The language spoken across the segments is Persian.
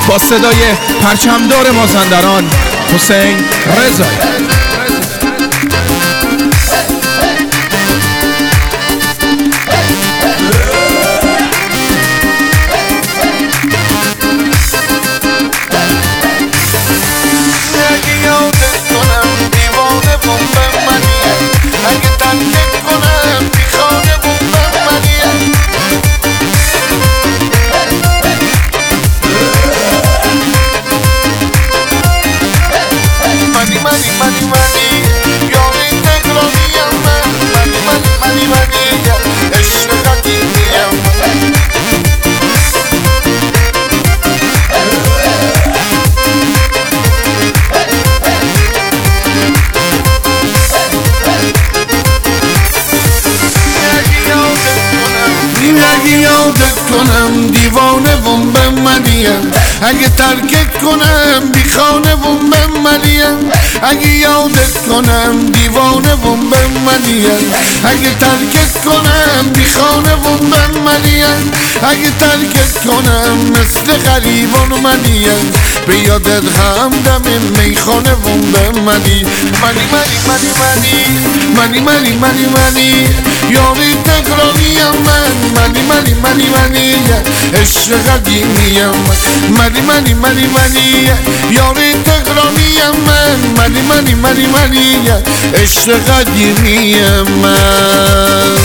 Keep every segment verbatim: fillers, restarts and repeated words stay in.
با صدای پرچمدار مازندران حسین رضایی. اگه یادت کنم دیوانه وم بمریم، اگه ترکت کنم بیخانه وم بمریم، اگه یادت کنم دیوانه وم بمریم، اگه ترکت کنم بیخانه وم بمریم، اگه ترکت کنم مثل غریبان مریم، به یادت همدم میخانه وم بمریم. منی منی منی منی منی منی منی منی یاری تکراریم من، منی منی منی منی عشق قدیمیم، منی منی منی منی یاری تکراریم من، منی منی منی منی عشق قدیمیم من.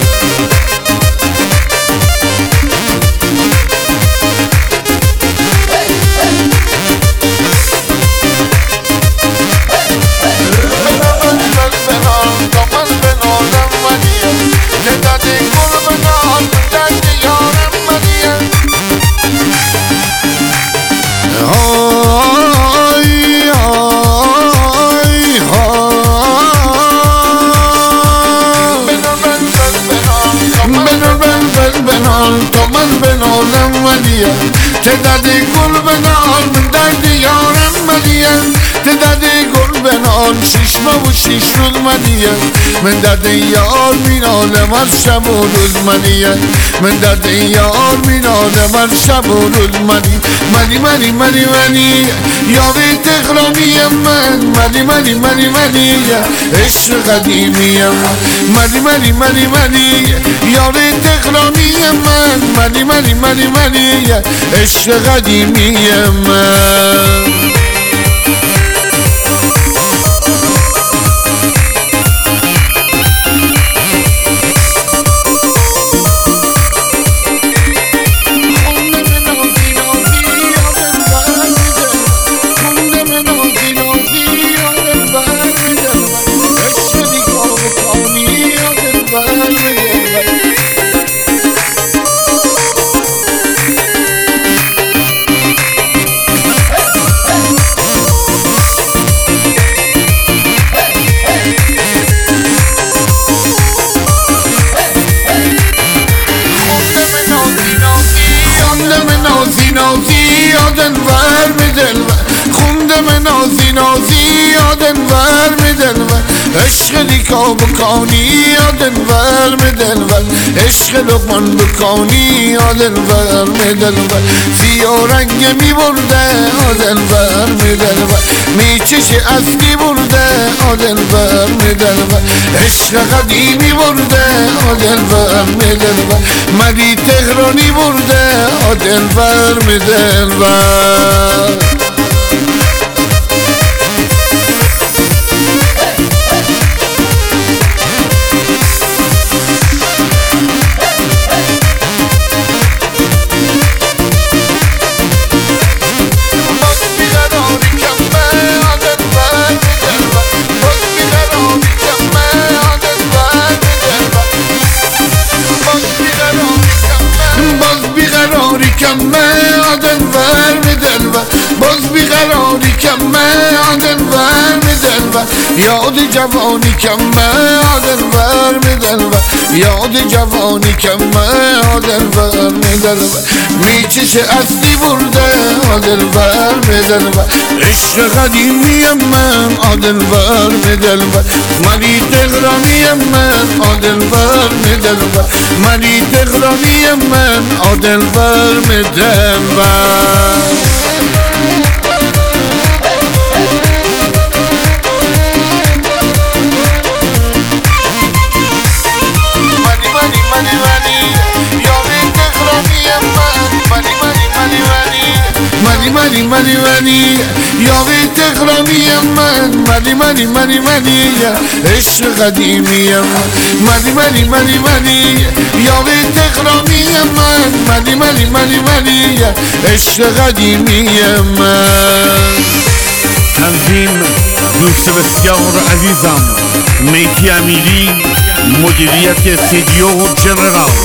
تو من بنالم ولیم، تعداد گل بنال من درد یارم ولیم، تعداد گل بنال شیش ماه و شیش روز مدیم، من درد یار مینالم هر شب و روز مدیم، من درد یار مینالم هر شب و روز مدیم. منی منی منی منی یاری تهرانیم من، منی منی منی منی عشق قدیمیم، منی منی منی منی یاری تهرانیم من، منی منی منی منی عشق قدیمیم من. یادن ور می دلبر خونده من نازی نازی یادن ور می دلبر عشق دیکا بکانی یادن ور می دلبر عشق لقمان بکانی یادن ور می دلبر سیاه رنگ می برده یادن ور می دلبر می چش اصلی برده یادن ور می دلبر عشق قدیمی برده یادن ور می دلبر مدی تهرانی برده یادن ور می دلبر. باز بیقراری کم من آدن ور میدن و یاد جوانی کم من آدن ور میدن و یاد جوانی کم من آدن ور میدن و میچش اصلی برده آدن ور میدن و عشق قدیمیم من آدن ور میدن و منی تهرانیم من آدن ور میدن و منی تهرانیم من آدن ور میدن و ملی ملی ملی ملی یاد تهرانی من ملی ملی ملی ملی عشق قدیمی من ملی ملی ملی ملی یاد تهرانی من ملی ملی ملی ملی عشق قدیمی من. تنظیم دوست بسیار عزیزم میتی امیری، مدیریت استودیو جنرال.